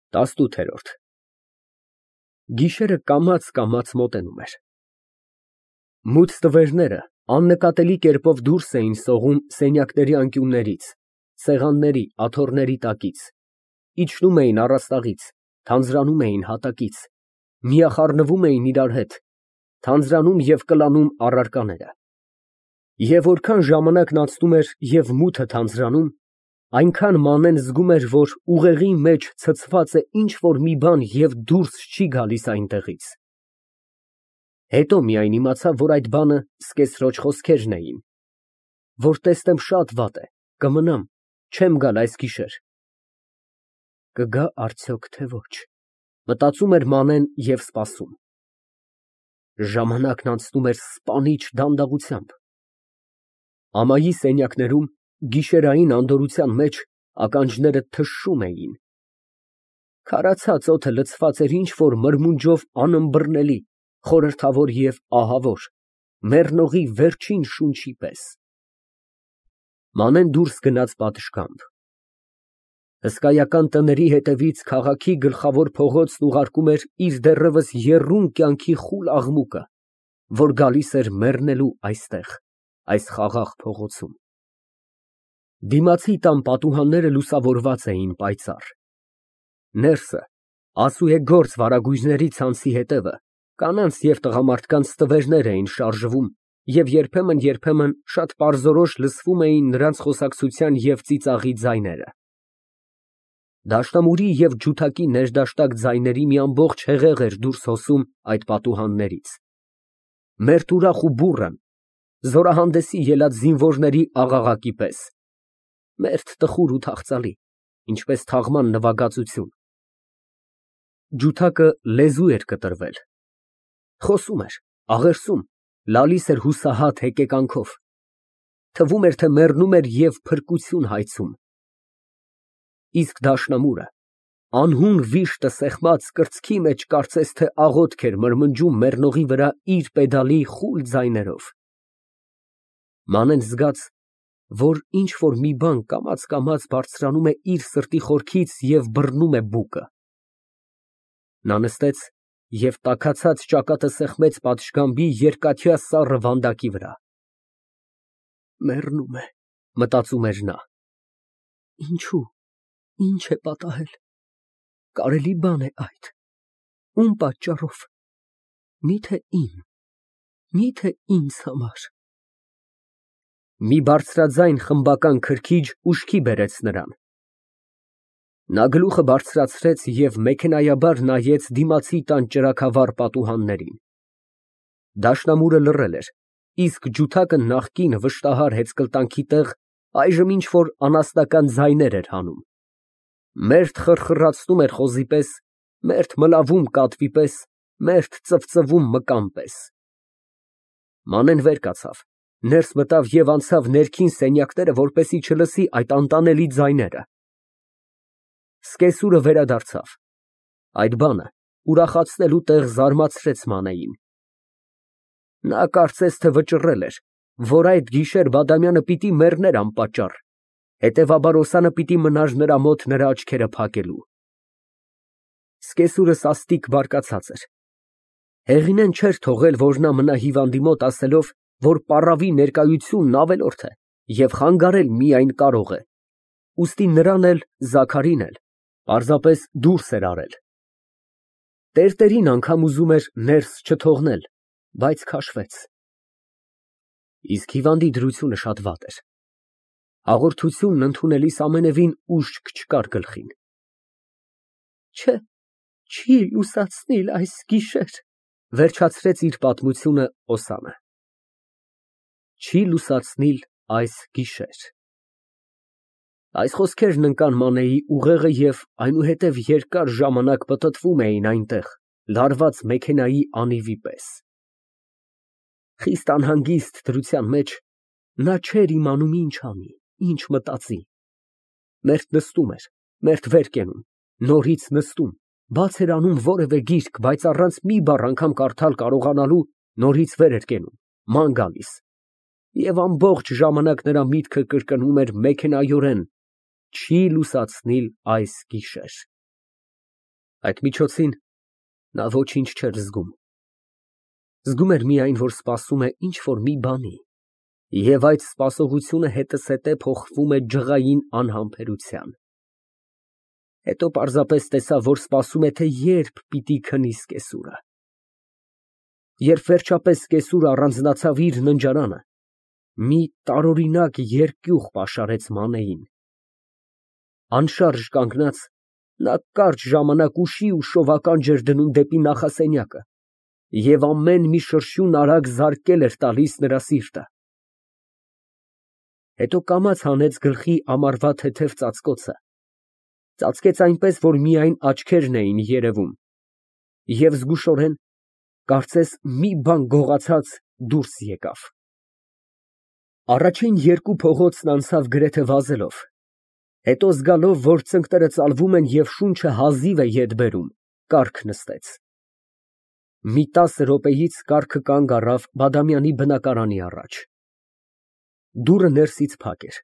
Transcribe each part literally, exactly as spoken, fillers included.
տասնութ։ Գիշերը կամաց֊կամաց մոտենում էր։ Մութ ստվերները աննկատելի կերպով դուրս էին սողում սենյակների անկյուններից, սեղանների, աթոռների տակից, իջնում էին առաստաղից, թանձրանում էին հատակից, միախառնվում էին իրար հետ, թանձրանում և կլանում առարկաները։ Եվ որքան ժամանակն անցնում էր և մութը թանձրանում, այնքան Մանեն զգում էր, որ ուղեղի մեջ ցցված է ինչ֊որ մի բան և դուրս չի գալիս այնտեղից։ Հետո միայն իմացավ, որ այդ բանը սկեսրոջ խոսքերն էին, որ տեսնեմ շատ վատ է, կմնամ, չեմ գալ այս գիշեր։ Կգա արդյոք, թե ոչ, մտածում էր Մանեն և սպասում։ Ժամանակն անցնում էր սպանիչ դանդաղությամբ։ Ամայի սենյակներում, գիշերային անդորրության մեջ ականջները թշշում էին։ Քարացած օդը լցված էր ինչ֊որ մրմունջով անըմբռնելի, խորհրդավոր և ահավոր, մեռնողի վերջին շունչի պես։ Մանեն դուրս գնաց պատշգամբ։ Հսկայական տների հետևից քաղաքի գլխավոր փողոցն ուղարկում էր իր դեռևս եռուն կյանքի խուլ աղմուկը, որ գալիս էր մեռնելու այստեղ, այս խաղաղ փողոցում։ Դիմացի տան պատուհանները լուսավորված էին պայծառ։ Ներսը, ասուեգործ վարագույրների ցանցի հետևը, կանանց և տղամարդկանց ստվերներ էին շարժվում և երբեմն֊երբեմն շատ պարզորոշ լսվում էին նրանց խոսակցության և ծիծաղի ձայները։ Դաշնամուրի և ջութակի ներդաշտակ ձայների մի ամբողջ հեղեղ էր դուրս հոսում այդ պատուհաններից, մերթ ուրախ ու բուռն, զորահանդեսի ելած զինվորների աղաղակի պես, մերթ տխուր ու թախծալի, ինչպես թաղման նվագածություն։ Ջութակը լեզու էր կտրվել, խոսում էր, աղերսում, լալիս էր հուսահատ հեկեկանքով, թվում էր, թե մեռնում էր և փրկություն հայցում։ Իսկ դաշնամուրը, անհուն վիշտը սեղմած կրծքի մեջ կարծես թե աղոթք էր մրմնջում մեռնողի վրա իր պեդալի խուլ ձայներով։ Մանեն զգաց, որ ինչ֊որ մի բան կամաց֊կամաց բարձրանում է իր սրտի խորքից և բռնում է բուկը։ Նա նստեց և տաքացած ճակատը սեղմեց պատշգամբի երկաթյա սառը վանդակի վրա։ Մեռնում է, մտածում էր նա։ Ինչո՞ւ, ի՞նչ է պատահել, կարելի բան է այդ, ում պատճառով, մի՞թե իմ, մի՞թե ինձ համար։ Մի բարձրաձայն խմբական քրքիջ ուշքի բերեց նրան։ Նա գլուխը բարձրացրեց և մեքենայաբար նայեց դիմացի տան ճրագավառ պատուհաններին։ Դաշնամուրը լռել էր, իսկ ջութակը նախկին վշտահար հեծկլտանքի տեղ այժմ ինչ֊որ անասնական ձայներ էր հանում, մերթ խռխռացնում էր խոզի պես, մերթ մլավում կատվի պես, մերթ ծվծվում մկան պես։ Մանեն վեր կացավ, ներս մտավ և անցավ ներքին սենյակները, որպեսզի չլսի այդ անտանելի ձայները։ Սկեսուրը վերադարձավ։ Այդ բանը ուրախացնելու տեղ զարմացրեց Մանեին։ Նա կարծես թե վճռել էր, որ այդ գիշեր Բադամյանը պիտի մեռներ անպատճառ, հետևաբար Օսանը պիտի մնար նրա մոտ նրա աչքերը փակելու։ Սկեսուրը սաստիկ բարկացած էր։ Հեղինեն չէր թողել, որ նա մնա հիվանդի մոտ, ասելով, որ պառավի ներկայությունն ավելորդ է և խանգարել միայն կարող է, ուստի նրան էլ, Զաքարին էլ պարզապես դուրս էր արել։ Տերտերին անգամ ուզում էր ներս չթողնել, բայց քաշվեց։ Իսկ հիվանդի դրությունը շատ վատ էր։ Հաղորդությունն ընդունելիս ամենևին ուշք չկար գլխին։ Չէ, չի լուսացնիլ այս գիշեր, վերջացրեց իր պատմությունը Օսանը։ Չի լուսացնիլ այս գիշեր։ Այս խոսքերն ընկան Մանեի ուղեղը և այնուհետև երկար ժամանակ պտտվում էին այնտեղ, լարված մեքենայի անիվի պես։ Խիստ անհանգիստ դրության մեջ նա չէր իմանում ինչ անի, ինչ մտածի։ Մերթ նստում էր, մերթ վեր կենում, նորից նստում, բաց էր անում որևէ գիրք, բայց առանց մի բառ անգամ կարդալ կարողանալու, նորից վեր էր կենում, ման գալիս։ Եվ ամբողջ ժամանակ նրա միտքը կրկնում էր մեքենայորեն. չի լուսացնիլ այս գիշեր։ Այդ միջոցին նա ոչինչ չէր զգում։ Զգում էր միայն, որ սպասում է ինչ֊որ մի բանի, և այդ սպասողությունը հետզհետե փոխվում է ջղային անհամբերության։ Հետո պարզապես տեսավ, որ սպասում է, թե երբ պիտի քնի սկեսուրը։ Երբ վերջապես սկեսուրը առանձնացավ իր ննջարանը, մի տարօրինակ երկյուղ պաշարեց Մանեին։ Անշարժ կանգնած, նա կարճ ժամանակ ուշի ու շովականջ էր դնում դեպի նախասենյակը և ամեն մի շրշյուն արագ զարկել էր տալիս նրա սիրտը։ Հետո կամաց հանեց գլխի ամառվա թեթև ծածկոցը, ծածկեց այնպես, որ միայն աչքերն էին երևում, և զգուշորեն, կարծես մի բան գողացած, դուրս եկավ։ Առաջին երկու փողոցն անցավ գրեթե վազելով, հետո զգալով, որ ծնկները ծալվում են և շունչը հազիվ է ետ բերում, կառք նստեց։ Մի տասը րոպեից կառքը կանգ առավ Բադամյանի բնակարանի առաջ։ Դուռը ներսից փակ էր։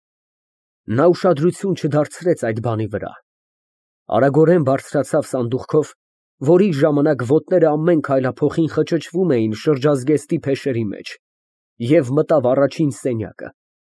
Նա ուշադրություն չդարձրեց այդ բանի վրա, արագորեն բարձրացավ սանդուղքով, որի ժամանակ ոտները ամեն քայլափոխին խճճվում էին շրջազգեստի փեշերի մեջ, և մտավ առաջին սենյակը։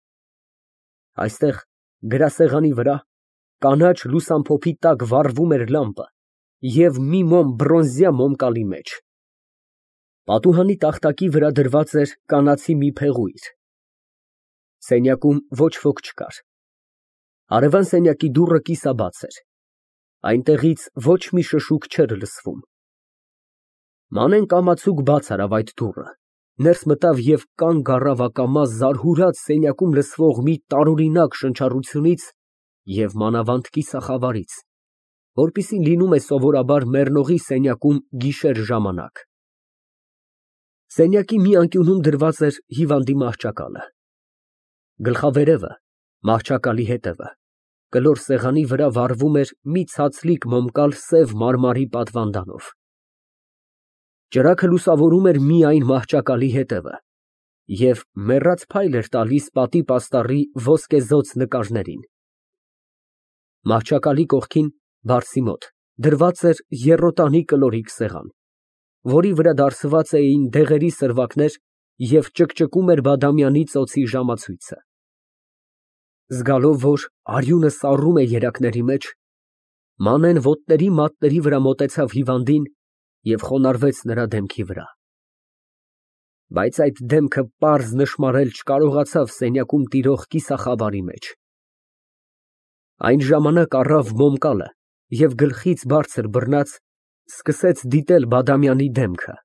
Այստեղ, գրասեղանի վրա, կանաչ լուսամփոփի տակ վառվում էր լամպը և մի մոմ բրոնզյա մոմկալի մեջ։ Պատուհանի տախտակի վրա դրված էր կանացի մի փեղույր։ Սենյակում ոչ ոք չկար։ Հարևան սենյակի դուռը կիսաբաց էր։ Այնտեղից ոչ մի շշուկ չէր լսվում։ Մանեն կամացուկ բաց արավ այդ դուռը, ներս մտավ և կանգ առավ ակամա զարհուրած սենյակում լսվող մի տարօրինակ շնչառությունից և մանավանդ կիսախավարից, որպիսին լինում է սովորաբար մեռնողի սենյակում գիշեր ժամանակ։ Սենյակի մի անկյունում դրված էր հիվանդի մահճակալը։ Գլխավերևը, մահճակալի հետևը, կլոր սեղանի վրա վառվում էր մի ցածլիկ մոմկալ սև մարմարի պատվանդանով։ Ճրագը լուսավորում էր միայն մահճակալի հետևը և մեռած փայլ էր տալիս պատի պաստառի ոսկեզօծ նկարներին։ Մահճակալի կողքին, բարձի մոտ, դրված էր եռոտանի կլորիկ սեղան, որի վրա դարսված էին դեղերի սրվակներ և ճկճկում էր Բադամյանի ծոցի ժամացույցը։ Զգալով, որ արյունը սառում է երակների մեջ, Մանեն ոտների մատների վրա մոտեցավ հիվանդին և խոնարհվեց նրա դեմքի վրա։ Բայց այդ դեմքը պարզ նշմարել չկարողացավ սենյակում տիրող կիսախավարի մեջ։ Այն ժամանակ առավ մոմկալը և գլխից բարձր բռնած, սկսեց դիտել Բադամյանի դեմքը։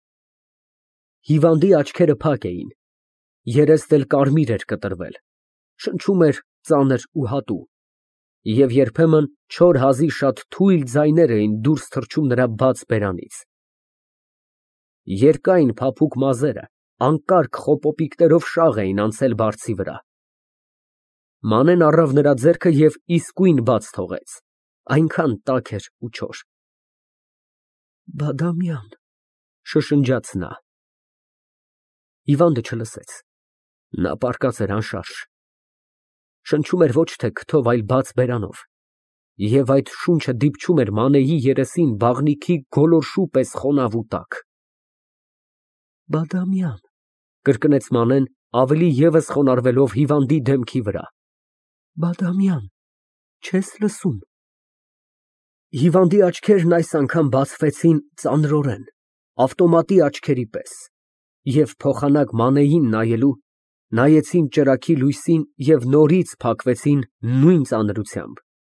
Հիվանդի աչքերը փակ էին, երեստ էլ կարմիր էր կտրվել, շնչում էր ծանր ու հատու, և երբեմն չոր հազի շատ թույլ ձայներ էին դուրս թռչում նրա բաց բերանից։ Երկայն փափուկ մազերը անկարգ խոպոպիկներով շաղ էին անցել բարձի վրա։ Մանեն առավ նրա ձեռքը և իսկույն բաց թողեց, այնքան տաք էր ու չոր։ Բադամյան, շշնջաց նա։ Հիվանդը չլսեց, նա պառկած էր անշարժ։ Շնչում էր ոչ թե քթով, այլ բաց բերանով, և այդ շունչը դիպչում էր Մանեի երեսին բաղնիքի գոլորշու պես խոնավ ու տաք։ Բադամյան, կրկնեց Մանեն, ավելի ևս խոնարհվելով հիվանդի դեմքի վրա, Բադամյան, չե՞ս լսում։ Հիվանդի աչքերն այս անգամ բացվեցին ծանրորեն, ավտոմատի աչքերի պես, և փոխանակ Մանեին նայելու, նայեցին ճրագի լույսին և նորից փակվեցին նույն ծանրությամբ։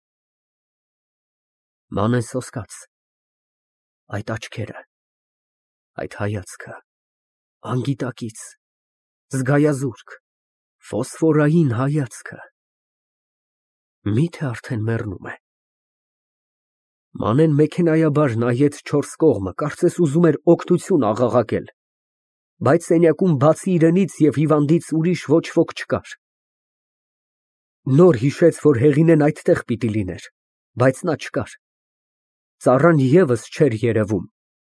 Մանեն սոսկաց։ Այդ աչքերը, այդ հայացքը, անգիտակից, զգայազուրկ, ֆոսֆորային հայացքը, մի՞թե արդեն մեռնում է։ Մանեն մեքենայաբար նայեց չորս կողմը, կարծես ուզում էր օգնություն աղաղակել, բայց սենյակում բացի իրենից և հիվանդից ուրիշ ոչ ոք չկար։ Նոր հիշեց, որ Հեղինեն այդտեղ պիտի լիներ, բայց նա չկար։ Ծառան ևս չէր երևում։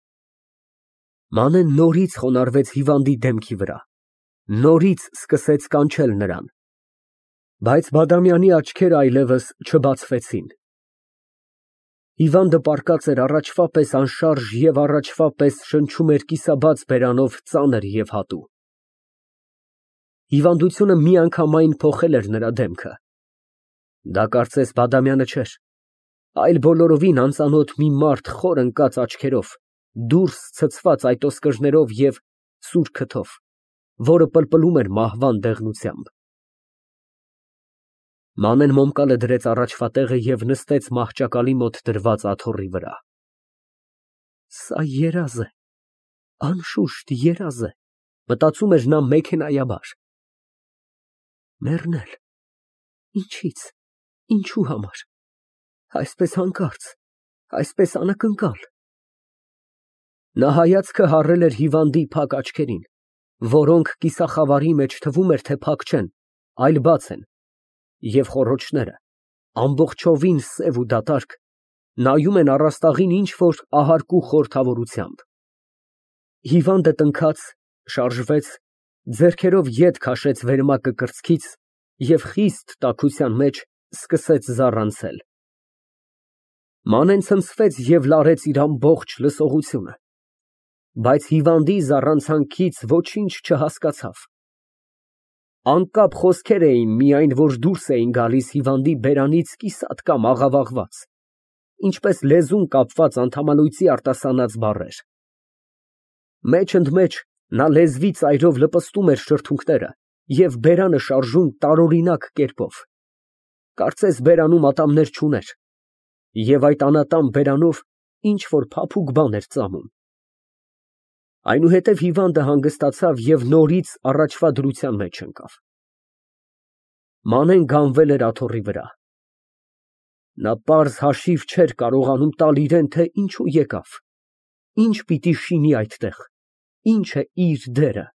Մանեն նորից խոնարհվեց հիվանդի դեմքի վրա, նորից սկսեց կանչել նրան, բայց Բադամյանի աչքերը այլևս չբացվեցին։ Հիվանդը պառկած էր առաջվա պես անշարժ և առաջվա պես շնչում էր կիսաբաց բերանով ծանր և հատու։ Հիվանդությունը միանգամայն փոխել էր նրա դեմքը։ Դա կարծես Բադամյանը չէր, այլ բոլորովին անծանոթ մի մարդ խոր ընկած աչքերով, դուրս ցցված այտոսկրներով և սուր քթով, որը պլպլում էր մահվան դեղնությամբ։ Մանեն մոմկալը դրեց առաջվա տեղը և նստեց մահճակալի մոտ դրված աթոռի վրա։ Սա երազ է, անշուշտ երազ է, մտածում էր նա մեքենայաբար։ Մեռնել, ինչի՞ց, ինչու համար, այսպես հանկարծ, այսպես անակնկալ։ Նա հայացքը հառել էր հիվանդի փակ աչքերին, որոնք կիսախավարի մեջ թվում էր, թե փակ չեն, այլ բաց են, և խոռոչները, ամբողջովին սև ու դատարկ, նայում են առաստաղին ինչ֊որ ահարկու խորհրդավորությամբ։ Հիվանդը տնքաց, շարժվեց, ձեռքերով ետ քաշեց վերմակը կրծքից և խիստ տաքության մեջ սկսեց զառանցել։ Մանեն ցնցվեց և լարեց իր ամբողջ լսողությունը, բայց հիվանդի զառանցանքից ոչինչ չհասկացավ։ Անկապ խոսքեր էին միայն, որ դուրս էին գալիս հիվանդի բերանից կիսատ կամ աղավաղված, ինչպես լեզուն կապված անդամալույծի արտասանած բառեր։ Մեջ֊ընդմեջ նա լեզվի ծայրով լպստում էր շրթունքները և բերանը շարժում տարօրինակ կերպով, կարծես բերանում ատամներ չուներ, և այդ անատամ բերանով ինչ֊որ փափուկ բան էր ծամում։ Այնուհետև հիվանդը հանգստացավ և նորից առաջվա դրության մեջ ընկավ։ Մանեն կանգնվել էր աթոռի վրա։ Նա պարզ հաշիվ չէր կարողանում տալ իրան, թե ինչու եկավ, ինչ պիտի շինի այդտեղ, ինչ է իր դերը։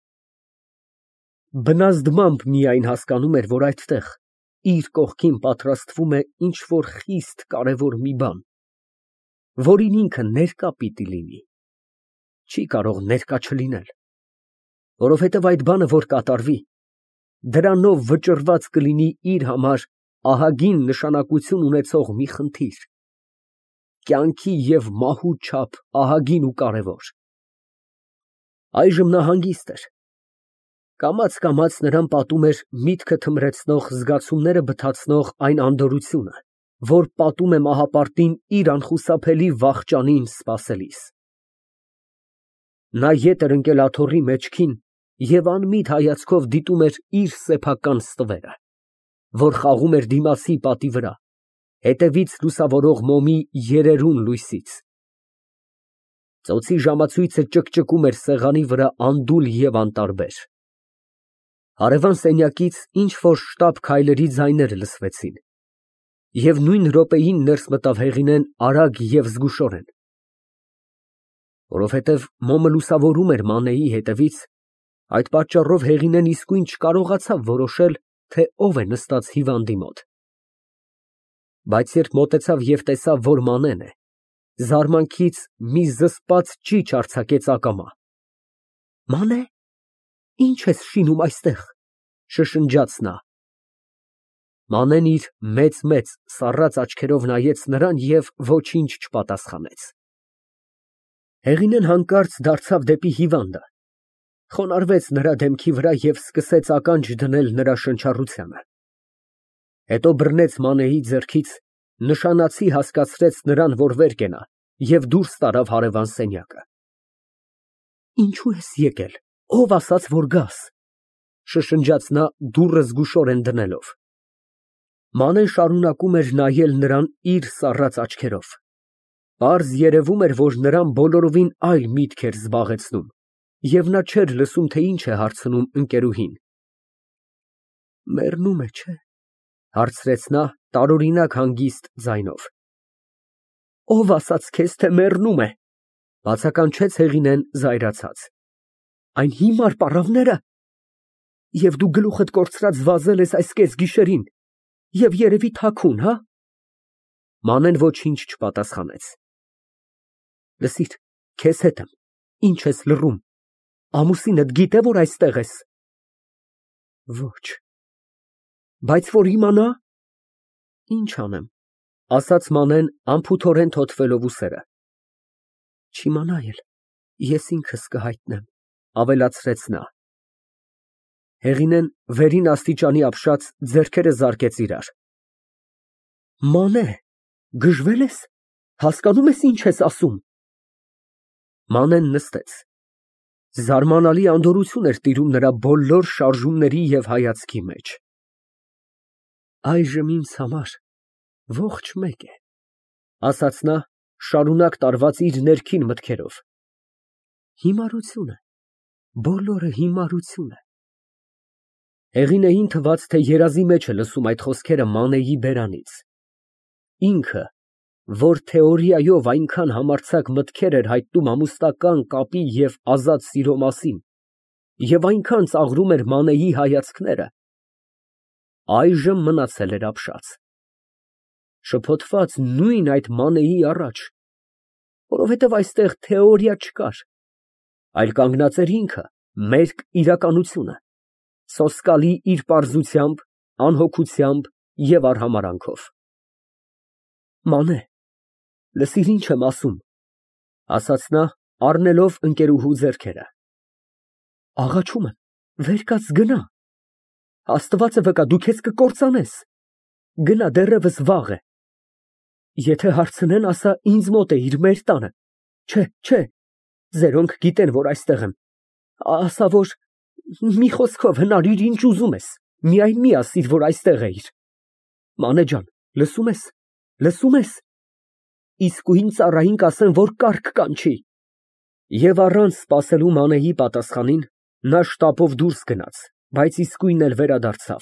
Բնազդմամբ միայն հասկանում էր, որ այդտեղ, իր կողքին պատրաստվում է ինչ֊որ խիստ կարևոր մի բան, որին ինքը ներկա պիտի լինի, չի կարող ներկա չլինել, որովհետև այդ բանը որ կատարվի, դրանով վճռված կլինի իր համար ահագին նշանակություն ունեցող մի խնդիր, կյանքի և մահու չափ ահագին ու կարևոր։ Այժմ նա հանգիստ էր։ Կամաց֊կամաց նրան պատում էր միտքը թմրեցնող, զգացումները բթացնող այն անդորրությունը, որ պատում է մահապարտին իր անխուսափելի վախճանին սպասելիս։ Նա ետ էր ընկել աթոռի մեջքին և անմիտ հայացքով դիտում էր իր սեփական ստվերը, որ խաղում էր դիմացի պատի վրա, հետևից լուսավորող մոմի երերուն լույսից։ Ծոցի ժամացույցը ճկճկում էր սեղանի վրա անդուլ և անտարբեր։ Հարևան սենյակից ինչ֊որ շտապ քայլերի ձայներ լսվեցին, և նույն րոպեին ներս մտավ Հեղինեն արագ և զգուշորեն։ Որովհետև մոմը լուսավորում էր Մանեի հետևից, այդ պատճառով Հեղինեն իսկույն չկարողացավ որոշել, թե ով է նստած հիվանդի մոտ։ Բայց երբ մոտեցավ և տեսավ, որ Մանեն է, զարմանքից մի զսպած ճիչ արձակեց ակամա։ «Մանե, ի՞նչ ես շինում այստեղ», շշնջաց նա։ Մանեն իր մեծ֊մեծ սառած աչքերով նայեց նրան և ոչինչ չպատասխանեց։ Հեղինեն հանկարծ դարձավ դեպի հիվանդը, խոնարհվեց նրա դեմքի վրա և սկսեց ականջ դնել նրա շնչառությանը։ Հետո բռնեց Մանեի ձեռքից, նշանացի հասկացրեց նրան, որ վեր կենա, և դուրս տարավ հարևան սենյակը։ «Ինչո՞ւ ես եկել, ով ասաց, որ գաս», շշնջաց նա դուռը զգուշորեն դնելով։ Մանեն շարունակում էր նայել նրան իր սառած աչքերով։ Պարզ երևում էր, որ նրան բոլորովին այլ միտք էր զբաղեցնում, և նա չէր լսում, թե ինչ է հարցնում ընկերուհին։ «Մեռնում է, չէ՞, հարցրեց նա տարօրինակ հանգիստ ձայնով։ «Ով ասաց քեզ, թե մեռնում է», բացականչեց Հեղինեն զայրացած։ «Այն հիմար պառավնե՞րը։ Եվ դու գլուխդ կորցրած վազել ես այս կեսգիշերին, և երևի թաքուն, հա»։ Մանեն ոչինչ չպատասխանեց։ «Լսիր, քեզ հետ եմ, ինչ ես լռում, ամուսինդ գիտե՞, որ այստեղ ես»։ «Ոչ»։ «Բայց որ իմանա»։ «Ինչ անեմ, ասաց Մանեն անփութորեն թոթվելով ուսերը։ Չիմանա էլ, ես ինքս կհայտնեմ, ավելացրեց նա։ Հեղինեն վերին աստիճանի ապշած ձեռքերը զարկեց իրար։ Մանե, գժվել ես, հասկանում ես ինչ ես ասում։ Մանեն նստեց։ Զարմանալի անդորրություն էր տիրում նրա բոլոր շարժումների և հայացքի մեջ։ Այժմ ինձ համար ողջ մեկ է, ասաց նա, շարունակ տարված իր ներքին մտքերով։ Հիմարություն է, բոլորը հիմարություն է։ Հեղինեին թվաց, թե երազի մեջ է լսում այդ խոսքերը Մանեի բերանից։ Ինքը, որ թեորիայով այնքան համարձակ մտքեր էր հայտնում ամուսնական կապի և ազատ սիրո մասին, և այնքան ծաղրում էր Մանեի հայացքները, այժմ մնացել էր ապշած, շփոթված նույն այդ Մանեի առաջ, որովհետև այստեղ թեորիա չկար, այլ կանգնած էր ինքը, մերկ իրականությունը, սոսկալի իր պարզությամբ, անհոգությամբ և արհամարհանքով։ Մանե, լսիր ինչ եմ ասում, ասաց նա, առնելով ընկերուհու ձեռքերը։ Աղաչում եմ, վեր կաց գնա, Աստվածը վկա, դու քեզ կկործանես, գնա, դեռևս վաղ է։ Եթե հարցնեն, ասա ինձ մոտ էիր մեր տանը, չէ, չէ, ձերոնք գիտեն, որ այստեղ եմ, ասա, որ մի խոսքով հնարիր ինչ ուզում ես, միայն մի ասիր, որ այստեղ էիր։ Մանե ջան, լսում ես, լսում ես, իսկույն ծառային կասեն, որ կառք կանչի։ Եվ առանց սպասելու Մանեի պատասխանին, նա շտապով դուրս գնաց, բայց իսկույն էլ վերադարձավ։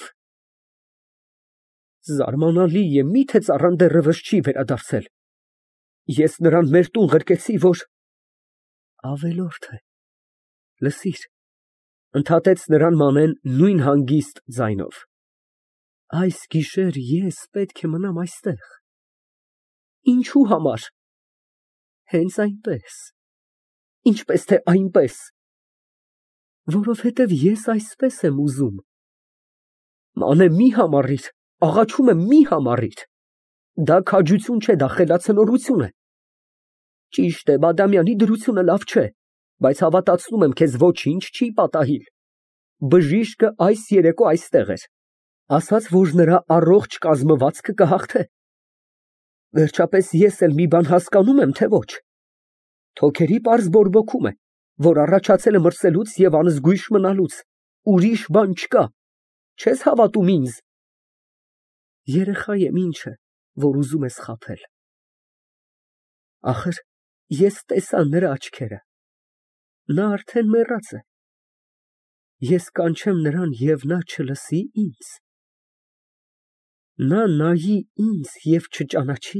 Զարմանալի է, միթե ծառան դեռևս չի վերադարձել։ Ես նրան մեր տուն ղրկեցի, որ… Ավելորդ է, լսիր, ընդհատեց նրան Մանեն նույն հանգիստ ձայնով։ Այս գիշեր ես պետք է մնամ այստեղ։ Ինչու համար։ Հենց այնպես, ինչպես թե այնպես, որովհետև ես այսպես եմ ուզում։ Մանե, մի համառիր, աղաչում եմ, մի համառիր, դա քաջություն չէ, դա խելացնորություն է։ Ճիշտ է, Բադամյանի դրությունը լավ չէ, բայց հավատացնում եմ քեզ, ոչինչ չի պատահիլ։ Բժիշկը այս երեկո այստեղ էր, ասաց, որ նրա առողջ կազմվածքը կհաղթե։ Վերջապես ես էլ մի բան հասկանում եմ, թե ոչ։ Թոքերի պարզ բորբոքում է, որ առաջացել է մրսելուց և անզգույշ մնալուց, ուրիշ բան չկա, չես հավատում ինձ։ Երեխա եմ, ինչ է, որ ուզում ես խաբել։ Ախր ես տեսա նրա աչքերը, նա արդեն մեռած է։ Ես կանչեմ նրան և նա չլսի ինձ։ Նա նայի ինձ և չճանաչի։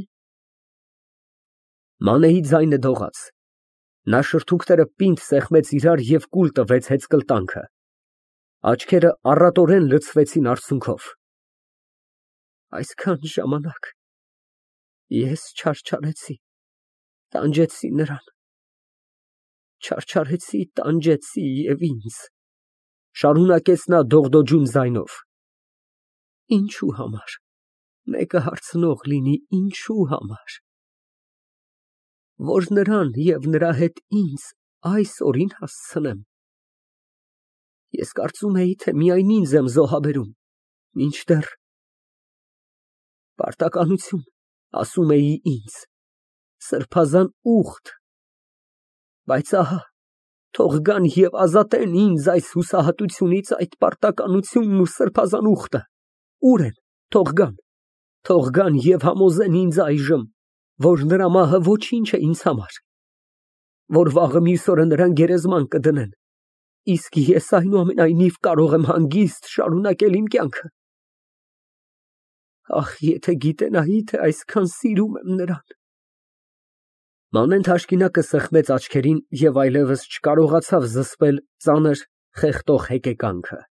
Մանեի ձայնը դողաց, նա շրթունքները պինդ սեղմեց իրար և կուլ տվեց հեծկլտանքը, աչքերը առատորեն լցվեցին արցունքով։ Այսքան ժամանակ ես չարչարեցի, տանջեցի նրան, չարչարեցի, տանջեցի և ինձ, շարունակեց նա դողդոջուն ձայնով։ Ինչու համար, մեկը հարցնող լինի, ինչու համար։ Որ նրան և նրա հետ ինձ այս օրին հասցնեմ։ Ես կարծում էի, թե միայն ինձ եմ զոհաբերում, մինչդեռ… Պարտականություն, ասում էի ինձ, սրբազան ուխտ, բայց ահա, թող գան և ազատեն ինձ այս հուսահատությունից, այդ պարտականությունն ու սրբազան ուխտը, ուր են, թող գան, թող գան և համոզեն ինձ այժմ, որ նրա մահը ոչինչ է ինձ համար, որ վաղը մյուս օրը նրան գերեզման կդնեն, իսկ ես այնուամենայնիվ կարող եմ հանգիստ շարունակել իմ կյանքը։ Ախ, եթե գիտենայի, թե այսքան սիրում եմ նրան։ Մանեն թաշկինակը սեղմեց աչքերին և այլևս չկարողացավ զսպել ծանր, խեղդող հեկեկանքը։